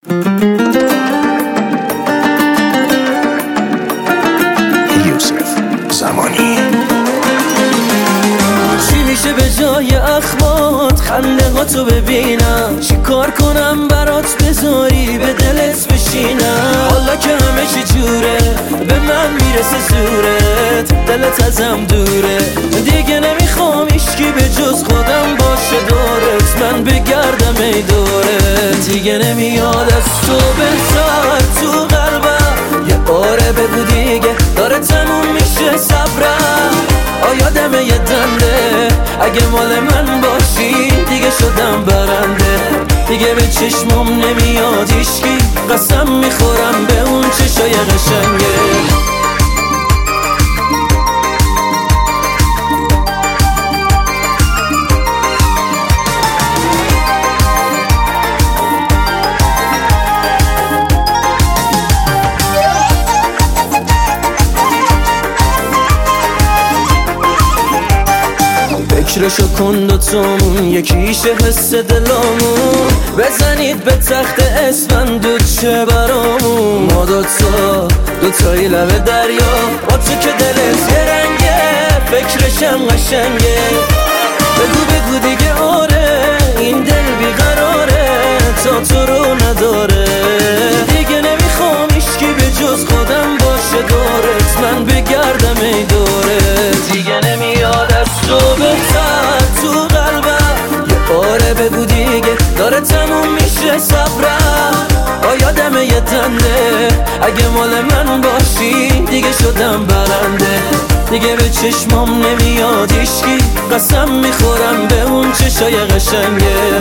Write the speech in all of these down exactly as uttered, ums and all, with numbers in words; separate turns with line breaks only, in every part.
یوسف زمانی.
چی میشه به جای اخمات خنده ها تو ببینم؟ چی کار کنم برات بذاری به دلت بشینم؟ حالا که همه چی جوره به من میرسه زورت، دلت ازم دوره، دیگه نمیخوام هیچکی به جز خودم باشه دورت، من بگردم ای دورت. دیگه نمیاد از تو بهتر تو قلبم، یه آره بگو دیگه داره تموم میشه صبرم. آیا دمه یه دنده اگه مال من باشی دیگه شدم برنده، دیگه به چشمم نمیاد هیچکی، قسم میخورم به اون چشای قشنگه. فکرشو کن دوتامون یکیشه حس دلامون، بزنید به تخت اسفندود چه برامون. ما دوتا دوتایی لب دریا، با تو که دلت یه رنگه فکرشم قشنگه. بگو بگو دیگه آره این دل بیقراره تا تو رو نداره، دیگه نمیخوام هیچکی به جز خودم باشه دورت، من بگردم ای دورت. دیگه نمیاد از تو بهتر تو قلبم، یه آره بگو دیگه داره تموم میشه صبرم. آیا دمه یه دنده اگه مال من باشی دیگه شدم برنده، دیگه به چشمام نمیاد هیچکی، قسم میخورم به اون چشای قشنگه.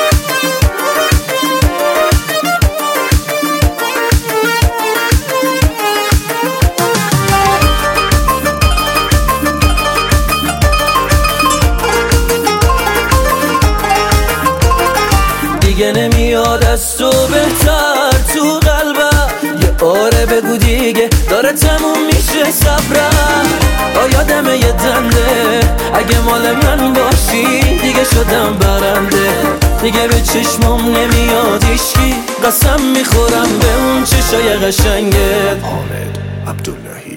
دیگه نمیاد از تو بهتر تو قلبم، یه آره بگو دیگه داره تموم میشه صبرم. آیا دمه یه دنده اگه مال من باشی دیگه شدم برنده، دیگه به چشمم نمیاد هیچکی، قسم میخورم به اون چشای قشنگت.
حامد عبداللهی.